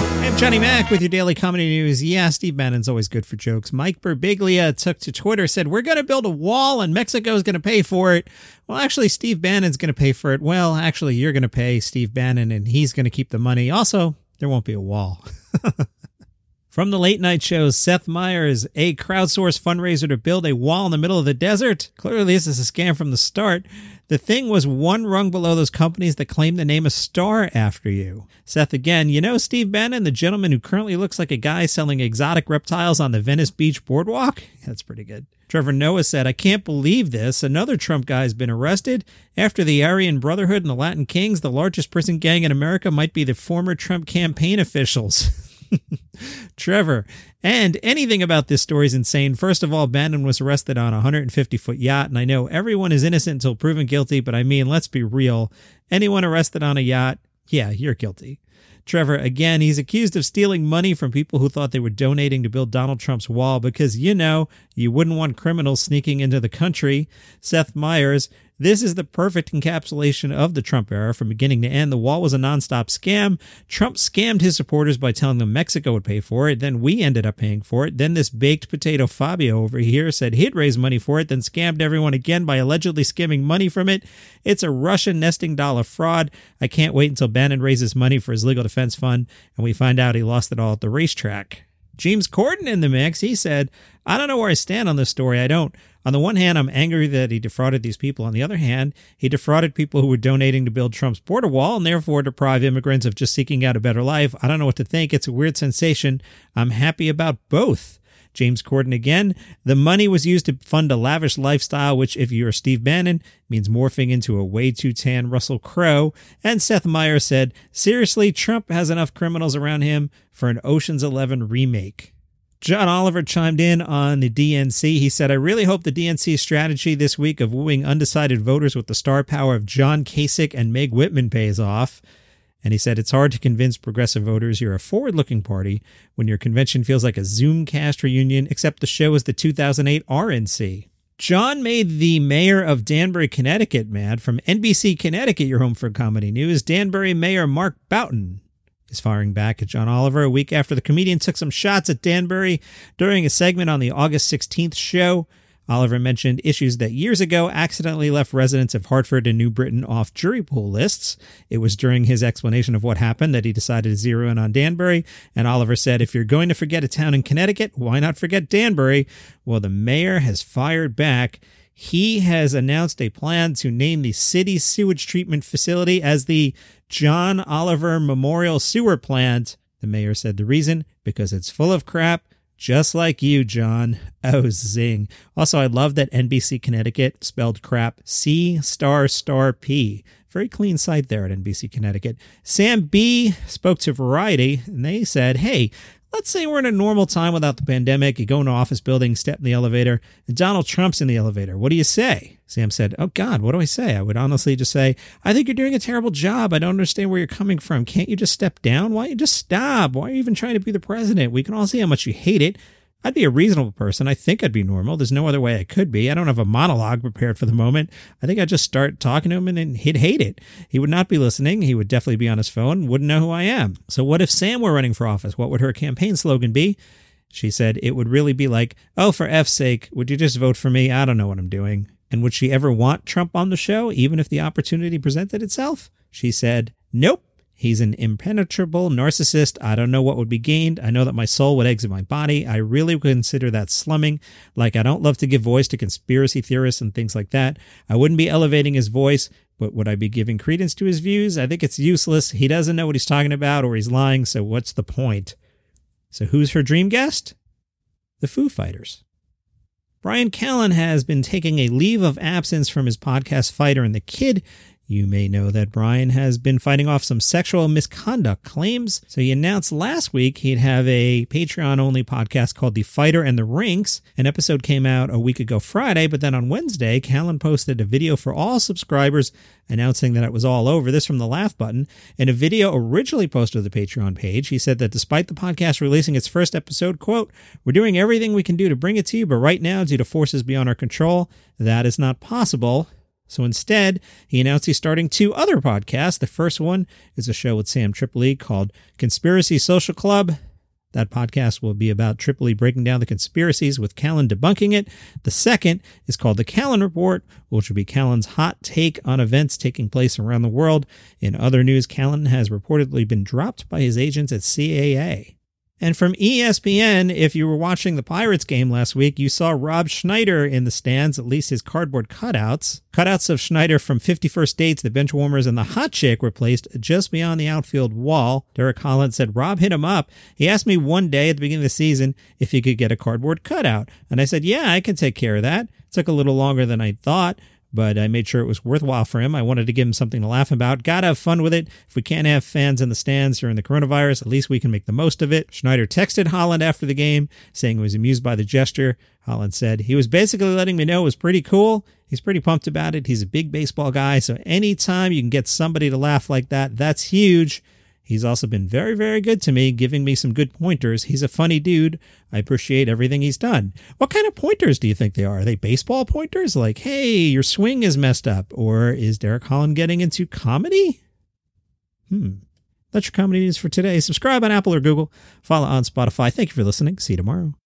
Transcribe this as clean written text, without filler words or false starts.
I'm Johnny Mac with your daily comedy news. Yeah, Steve Bannon's always good for jokes. Mike Birbiglia took to Twitter, said, we're going to build a wall and Mexico's going to pay for it. Well, actually, Steve Bannon's going to pay for it. Well, actually, you're going to pay Steve Bannon and he's going to keep the money. Also, there won't be a wall. From the late night shows, Seth Meyers, a crowdsourced fundraiser to build a wall in the middle of the desert. Clearly, this is a scam from the start. The thing was one rung below those companies that claim to name a star after you. Seth again, you know Steve Bannon, the gentleman who currently looks like a guy selling exotic reptiles on the Venice Beach boardwalk? That's pretty good. Trevor Noah said, I can't believe this. Another Trump guy has been arrested. After the Aryan Brotherhood and the Latin Kings, the largest prison gang in America might be the former Trump campaign officials. Trevor, and anything about this story is insane. First of all, Bannon was arrested on a 150-foot yacht, and I know everyone is innocent until proven guilty, but I mean, let's be real. Anyone arrested on a yacht, yeah, you're guilty. Trevor, again, he's accused of stealing money from people who thought they were donating to build Donald Trump's wall because, you know, you wouldn't want criminals sneaking into the country. Seth Meyers, this is the perfect encapsulation of the Trump era from beginning to end. The wall was a nonstop scam. Trump scammed his supporters by telling them Mexico would pay for it. Then we ended up paying for it. Then this baked potato Fabio over here said he'd raise money for it, then scammed everyone again by allegedly skimming money from it. It's a Russian nesting dollar fraud. I can't wait until Bannon raises money for his legal defense fund and we find out he lost it all at the racetrack. James Corden in the mix. He said, I don't know where I stand on this story. I don't. On the one hand, I'm angry that he defrauded these people. On the other hand, he defrauded people who were donating to build Trump's border wall and therefore deprive immigrants of just seeking out a better life. I don't know what to think. It's a weird sensation. I'm happy about both. James Corden again. The money was used to fund a lavish lifestyle, which if you're Steve Bannon, means morphing into a way too tan Russell Crowe. And Seth Meyers said, seriously, Trump has enough criminals around him for an Ocean's 11 remake. John Oliver chimed in on the DNC. He said, I really hope the DNC strategy this week of wooing undecided voters with the star power of John Kasich and Meg Whitman pays off. And he said, it's hard to convince progressive voters you're a forward-looking party when your convention feels like a Zoomcast reunion, except the show is the 2008 RNC. John made the mayor of Danbury, Connecticut mad. From NBC Connecticut, your home for comedy news, Danbury Mayor Mark Boughton is firing back at John Oliver a week after the comedian took some shots at Danbury during a segment on the August 16th show. Oliver mentioned issues that years ago accidentally left residents of Hartford and New Britain off jury pool lists. It was during his explanation of what happened that he decided to zero in on Danbury. And Oliver said, if you're going to forget a town in Connecticut, why not forget Danbury? Well, the mayor has fired back. He has announced a plan to name the city sewage treatment facility as the John Oliver Memorial Sewer Plant. The mayor said the reason, because it's full of crap. Just like you, John. Oh, zing. Also, I love that NBC Connecticut spelled crap C**P. Very clean site there at NBC Connecticut. Sam B spoke to Variety, and they said, hey, let's say we're in a normal time without the pandemic. You go into an office building, step in the elevator, and Donald Trump's in the elevator. What do you say? Sam said, oh, God, what do I say? I would honestly just say, I think you're doing a terrible job. I don't understand where you're coming from. Can't you just step down? Why don't you just stop? Why are you even trying to be the president? We can all see how much you hate it. I'd be a reasonable person. I think I'd be normal. There's no other way I could be. I don't have a monologue prepared for the moment. I think I'd just start talking to him and then he'd hate it. He would not be listening. He would definitely be on his phone, wouldn't know who I am. So what if Sam were running for office? What would her campaign slogan be? She said it would really be like, oh, for F's sake, would you just vote for me? I don't know what I'm doing. And would she ever want Trump on the show, even if the opportunity presented itself? She said, nope. He's an impenetrable narcissist. I don't know what would be gained. I know that my soul would exit my body. I really would consider that slumming. Like, I don't love to give voice to conspiracy theorists and things like that. I wouldn't be elevating his voice, but would I be giving credence to his views? I think it's useless. He doesn't know what he's talking about or he's lying, so what's the point? So who's her dream guest? The Foo Fighters. Bryan Callen has been taking a leave of absence from his podcast Fighter and the Kid. You may know that Bryan has been fighting off some sexual misconduct claims. So he announced last week he'd have a Patreon-only podcast called The Fighter and the Rinks. An episode came out a week ago Friday, but then on Wednesday, Callen posted a video for all subscribers announcing that it was all over. This from the Laugh Button. In a video originally posted to the Patreon page, he said that despite the podcast releasing its first episode, quote, we're doing everything we can do to bring it to you, but right now, due to forces beyond our control, that is not possible. So instead, he announced he's starting 2 other podcasts. The first one is a show with Sam Tripoli called Conspiracy Social Club. That podcast will be about Tripoli breaking down the conspiracies with Callen debunking it. The second is called The Callen Report, which will be Callen's hot take on events taking place around the world. In other news, Callen has reportedly been dropped by his agents at CAA. And from ESPN, if you were watching the Pirates game last week, you saw Rob Schneider in the stands, at least his cardboard cutouts. Cutouts of Schneider from 51st Dates, The Benchwarmers, and The Hot Chick were placed just beyond the outfield wall. Derek Holland said Rob hit him up. He asked me one day at the beginning of the season if he could get a cardboard cutout. And I said, yeah, I can take care of that. It took a little longer than I thought, but I made sure it was worthwhile for him. I wanted to give him something to laugh about. Gotta have fun with it. If we can't have fans in the stands during the coronavirus, at least we can make the most of it. Schneider texted Holland after the game, saying he was amused by the gesture. Holland said, he was basically letting me know it was pretty cool. He's pretty pumped about it. He's a big baseball guy, so anytime you can get somebody to laugh like that, that's huge. He's also been very, very good to me, giving me some good pointers. He's a funny dude. I appreciate everything he's done. What kind of pointers do you think they are? Are they baseball pointers? Like, hey, your swing is messed up. Or is Derek Holland getting into comedy? That's your comedy news for today. Subscribe on Apple or Google. Follow on Spotify. Thank you for listening. See you tomorrow.